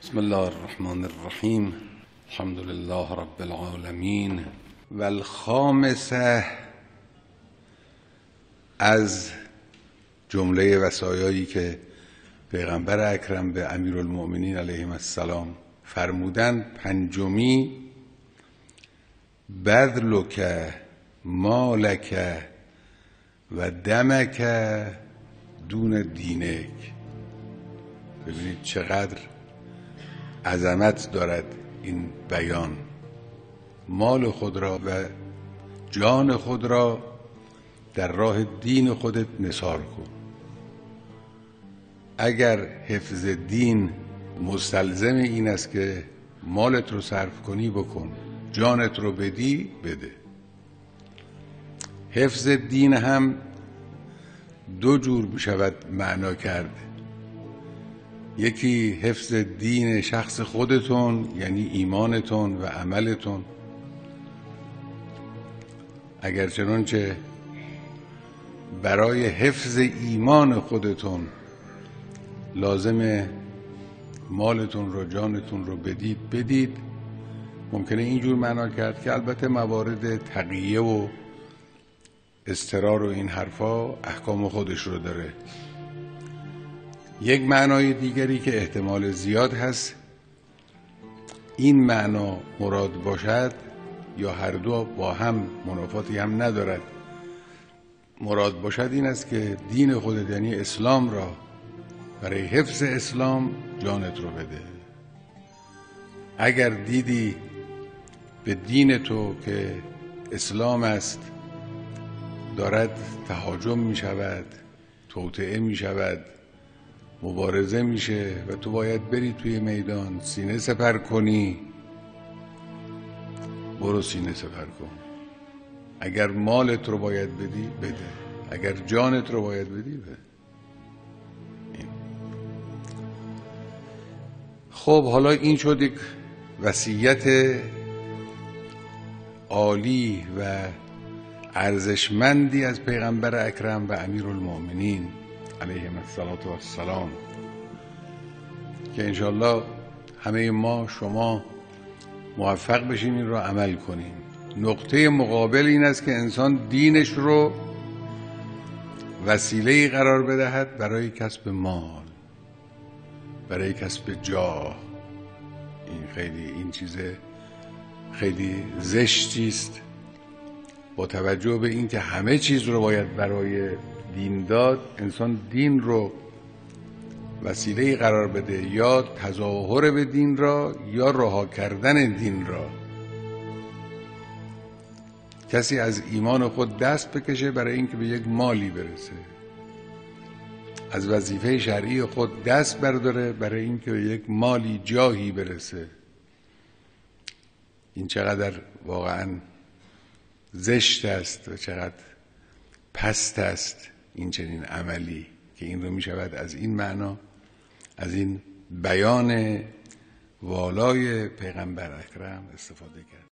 بسم الله الرحمن الرحیم. الحمد لله رب العالمین. و الخامسه، از جمله وصایایی که پیغمبر اکرم به امیرالمؤمنین علیهم السلام فرمودند، پنجمی، بذلک مالک و دمک دون دینک. ببینید چقدر عظمت دارد این بیان. مال خود را و جان خود را در راه دین خودت نثار کن. اگر حفظ دین مستلزم این است که مالت رو صرف کنی، بکن. جانت رو بدی، بده. حفظ دین هم دو جور می شود معنا کرد. یکی حفظ دین شخص خودتون، یعنی ایمانتون و عملتون. اگر چنانچه برای حفظ ایمان خودتون لازم مالتون رو، جانتون رو بدید. ممکنه اینجور معنا کرد که البته موارد تقیه و اضطرار و این حرفا احکام خودش رو داره. یک معنای دیگری که احتمال زیاد هست این معنا مراد باشد، یا هر دو با هم منافاتی هم ندارد، مراد باشد این است که دین خودت، یعنی اسلام را، برای حفظ اسلام جانت رو بده. اگر دیدی به دین تو که اسلام است دارد تهاجم می شود، توطئه می شود، مبارزه میشه و تو باید بری توی میدان سینه سپر کنی، برو سینه سپر کن. اگر مالت رو باید بدی، بده. اگر جانت رو باید بدی، بده. خب حالا این شد یک وصیت عالی و ارزشمندی از پیغمبر اکرم و امیرالمؤمنین علیهم السلام، که انشالله همه ما، شما موفق بشیم این رو عمل کنیم. نقطه مقابل این است که انسان دینش رو وسیله قرار بدهد برای کسب مال، برای کسب جاه. این چیز خیلی زشتی است، با توجه به این که همه چیز رو باید برای دین داد. انسان دین رو وسیله قرار بده، یا تظاهر به دین را یا رها کردن دین را. کسی از ایمان خود دست بکشه برای اینکه به یک مالی برسه، از وظیفه شرعی خود دست برداره برای اینکه به یک مالی، جاهی برسه. این چقدر واقعا زشت است و چقدر پست است این چنین عملی، که این رو می شود از این معنا، از این بیان والای پیغمبر اکرم استفاده کرد.